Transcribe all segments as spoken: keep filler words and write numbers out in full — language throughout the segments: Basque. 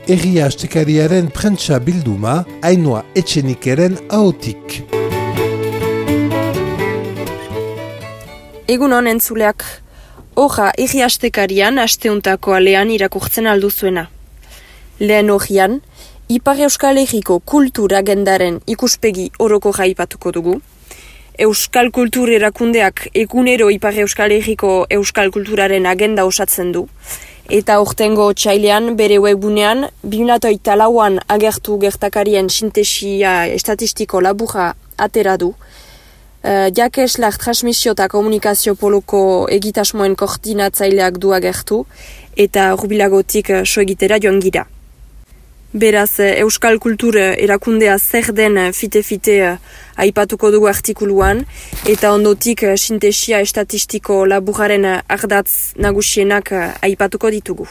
Egia Astekariaren prentsa bilduma, Ainhoa Etxenikeren ahotik. Egun honen zuleak, hoja Egia Astekarian asteuntako alean irakurtzen alduzuena. Lehen hojian, Ipar Euskal Herriko kultura agendaren ikuspegi oroko jaipatuko dugu. Euskal Kultur erakundeak egunero Ipar Euskal Herriko euskal kulturaren agenda osatzen du. Eta ortengo txailean bere webgunean, bi mila hogeita lauan agertu gertakarien sintesia estatistiko laburra atera du. Uh, Jakeslak transmisio eta komunikazio poloko egitasmoen koordinatzaileak du agertu, eta rubilagotik uh, so egitera joan gira. Beraz, Euskal Kultur erakundea zer den fite-fite uh, aipatuko dugu artikuluan, eta ondotik uh, sintesia estatistiko laburaren uh, ardatz nagusienak uh, aipatuko ditugu.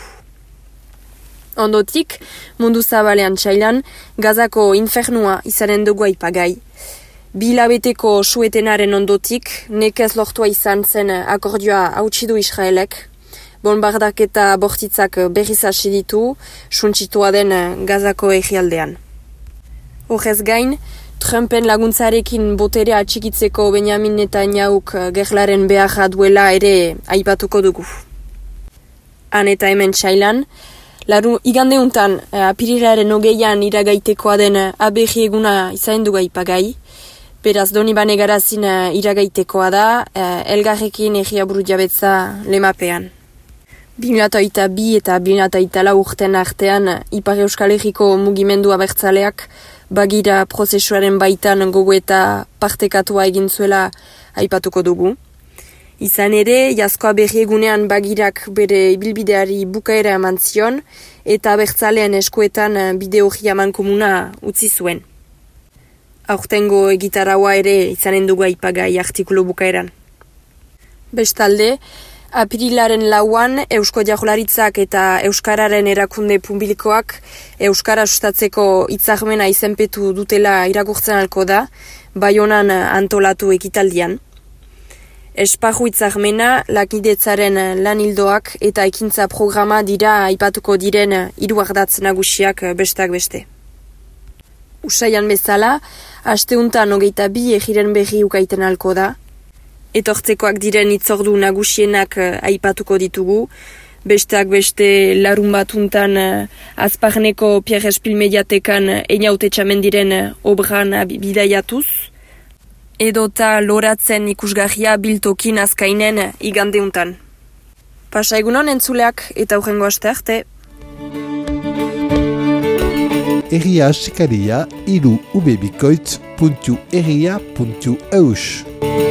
Ondotik, mundu zabalean txailan, Gazako infernua izanen dugu aipagai. Bi hilabeteko suetenaren ondotik, nekez lortua izan zen akordioa hautsi du Israelek, bombardaketa bortitzak berriz hasi ditu, suntsitua den Gazako herrialdean. Horrez gain, Trumpen laguntzarekin boterea atxikitzeko Benjamin Netanyahuk gerlaren beharra duela ere aipatuko dugu. Han eta hemen txailan, laru igandeuntan apirilaren hogeian iragaitekoa den aberri eguna izan dugu aipagai, beraz Donibane Garazin iragaitekoa da, elgarrekin herria buru jabetza lemapean. bi mila hogeita bi eta bi mila hogeita lau urten artean Ipar Euskal Herriko mugimendu abertzaleak bagira prozesuaren baitan gogoeta partekatua egin zuela aipatuko dugu. Izan ere, Jazkoa berri egunean bagirak bere ibilbideari bukaera eman zion eta abertzaleen eskuetan bide hori eman komuna utzi zuen. Aurtengo egitaraua ere izanen dugu aipagai artikulu bukaeran. Bestalde, apirilaren lauan Eusko Jaurlaritzak eta Euskararen erakunde publikoak Euskara sustatzeko hitzarmena izenpetu dutela irakurtzen halko da, Baionan antolatu ekitaldian. Esparru hitzarmena, lakidetzaren lanildoak eta ekintza programa dira aipatuko diren hiru ardatz nagusiak bestak beste. Usaian bezala, asteuntan hogeita bi egiren berri ukaiten halko da. Etortzekoak diren itzordu nagusienak uh, aipatuko ditugu, besteak beste larun batuntan uh, Azparneko Pierre Espil Mediatekan uh, einaute txamen diren uh, obran bidaiatuz, edota loratzen ikusgarria biltokin azkainen uh, igandeuntan. Pasa egunon entzuleak eta hurrengo aste arte. Egia Astekaria, iru ubebikoitz puntu egia puntu eus.